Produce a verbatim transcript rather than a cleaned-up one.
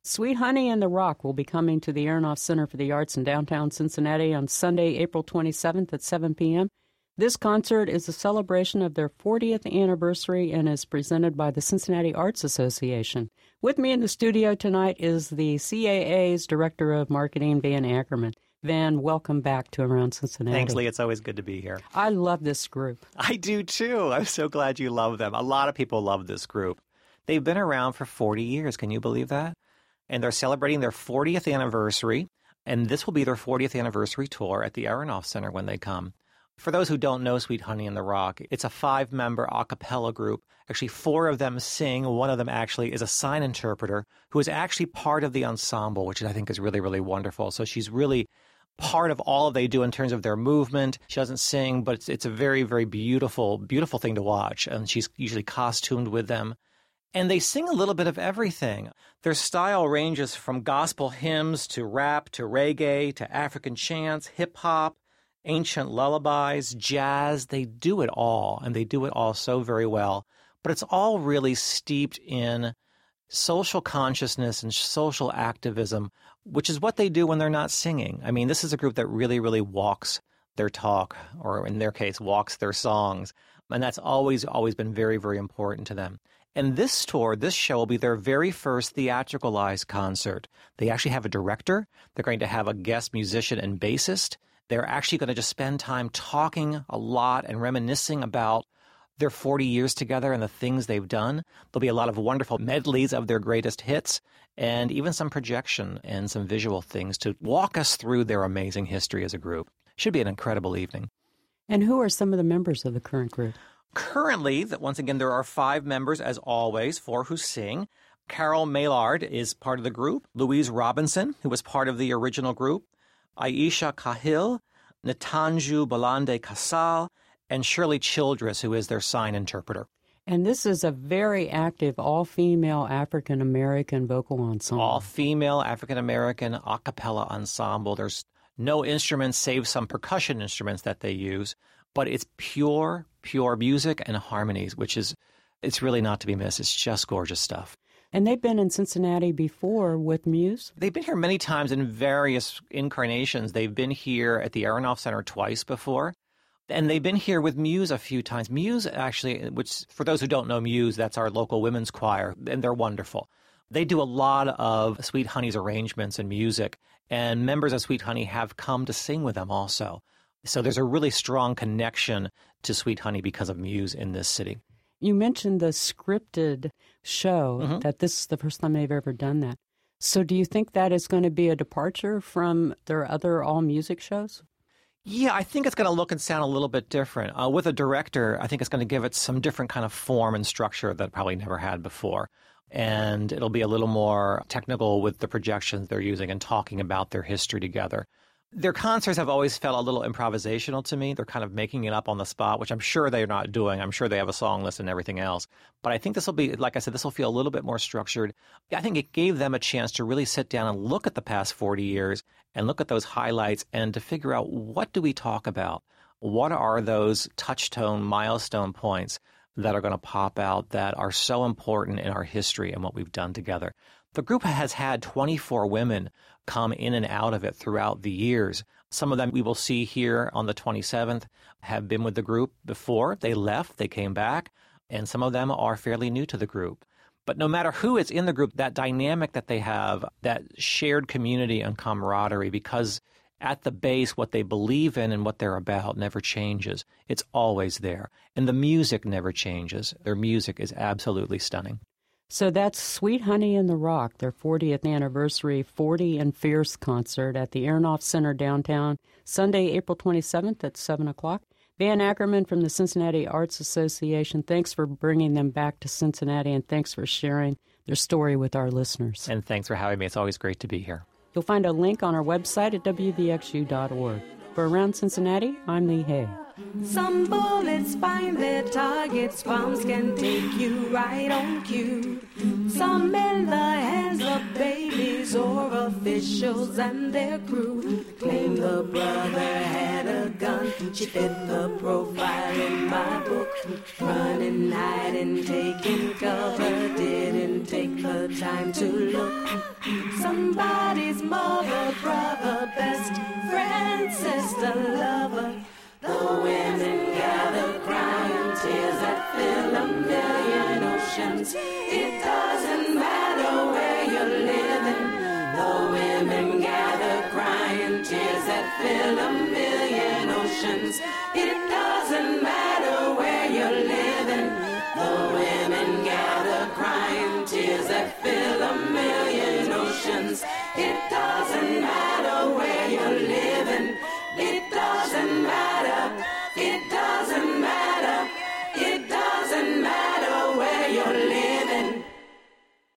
Sweet Honey and the Rock will be coming to the Aronoff Center for the Arts in downtown Cincinnati on Sunday, April twenty-seventh at seven p.m. This concert is a celebration of their fortieth anniversary and is presented by the Cincinnati Arts Association. With me in the studio tonight is the C A A's Director of Marketing, Van Ackerman. Van, welcome back to Around Cincinnati. Thanks, Lee. It's always good to be here. I love this group. I do, too. I'm so glad you love them. A lot of people love this group. They've been around for forty years. Can you believe that? And they're celebrating their fortieth anniversary, and this will be their fortieth anniversary tour at the Aronoff Center when they come. For those who don't know Sweet Honey and the Rock, it's a five-member a cappella group. Actually, four of them sing. One of them actually is a sign interpreter who is actually part of the ensemble, which I think is really, really wonderful. So she's really part of all they do in terms of their movement. She doesn't sing, but it's, it's a very, very beautiful, beautiful thing to watch. And she's usually costumed with them. And they sing a little bit of everything. Their style ranges from gospel hymns to rap to reggae to African chants, hip-hop, ancient lullabies, jazz. They do it all, and they do it all so very well. But it's all really steeped in social consciousness and social activism, which is what they do when they're not singing. I mean, this is a group that really, really walks their talk, or in their case, walks their songs. And that's always, always been very, very important to them. And this tour, this show will be their very first theatricalized concert. They actually have a director. They're going to have a guest musician and bassist. They're actually going to just spend time talking a lot and reminiscing about their forty years together and the things they've done. There'll be a lot of wonderful medleys of their greatest hits and even some projection and some visual things to walk us through their amazing history as a group. Should be an incredible evening. And who are some of the members of the current group? Currently, once again, there are five members, as always, four who sing. Carol Maillard is part of the group. Louise Robinson, who was part of the original group. Aisha Cahill, Natanju Balande Casal, and Shirley Childress, who is their sign interpreter. And this is a very active all-female African-American vocal ensemble. All-female African-American a cappella ensemble. There's no instruments save some percussion instruments that they use, but it's pure, pure music and harmonies, which is, it's really not to be missed. It's just gorgeous stuff. And they've been in Cincinnati before with Muse? They've been here many times in various incarnations. They've been here at the Aronoff Center twice before. And they've been here with Muse a few times. Muse, actually, which for those who don't know Muse, that's our local women's choir, and they're wonderful. They do a lot of Sweet Honey's arrangements and music, and members of Sweet Honey have come to sing with them also. So there's a really strong connection to Sweet Honey because of Muse in this city. You mentioned the scripted show, mm-hmm. that this is the first time they've ever done that. So do you think that is going to be a departure from their other all-music shows? Yeah, I think it's going to look and sound a little bit different. Uh, with a director, I think it's going to give it some different kind of form and structure that it probably never had before. And it'll be a little more technical with the projections they're using and talking about their history together. Their concerts have always felt a little improvisational to me. They're kind of making it up on the spot, which I'm sure they're not doing. I'm sure they have a song list and everything else. But I think this will be, like I said, this will feel a little bit more structured. I think it gave them a chance to really sit down and look at the past forty years and look at those highlights and to figure out, what do we talk about? What are those touchstone milestone points that are going to pop out that are so important in our history and what we've done together? The group has had twenty-four women come in and out of it throughout the years. Some of them we will see here on the twenty-seventh have been with the group before. They left, they came back, and some of them are fairly new to the group. But no matter who is in the group, that dynamic that they have, that shared community and camaraderie, because at the base, what they believe in and what they're about never changes. It's always there. And the music never changes. Their music is absolutely stunning. So that's Sweet Honey and the Rock, their fortieth anniversary forty and Fierce concert at the Aronoff Center downtown, Sunday, April twenty-seventh at seven o'clock. Van Ackerman from the Cincinnati Arts Association, thanks for bringing them back to Cincinnati, and thanks for sharing their story with our listeners. And thanks for having me. It's always great to be here. You'll find a link on our website at w v x u dot org. For Around Cincinnati, I'm Lee Hay. Some bullets find their targets, bombs can take you right on cue. Some in the hands of babies or a officials and their crew claimed the brother had a gun. She fit the profile in my book. Running, hiding, taking cover, didn't take the time to look. Somebody's mother, brother, best friend, sister, lover. The women gather crying tears that fill a million oceans. It doesn't matter where you're living. The women gather crying tears that fill a million oceans. It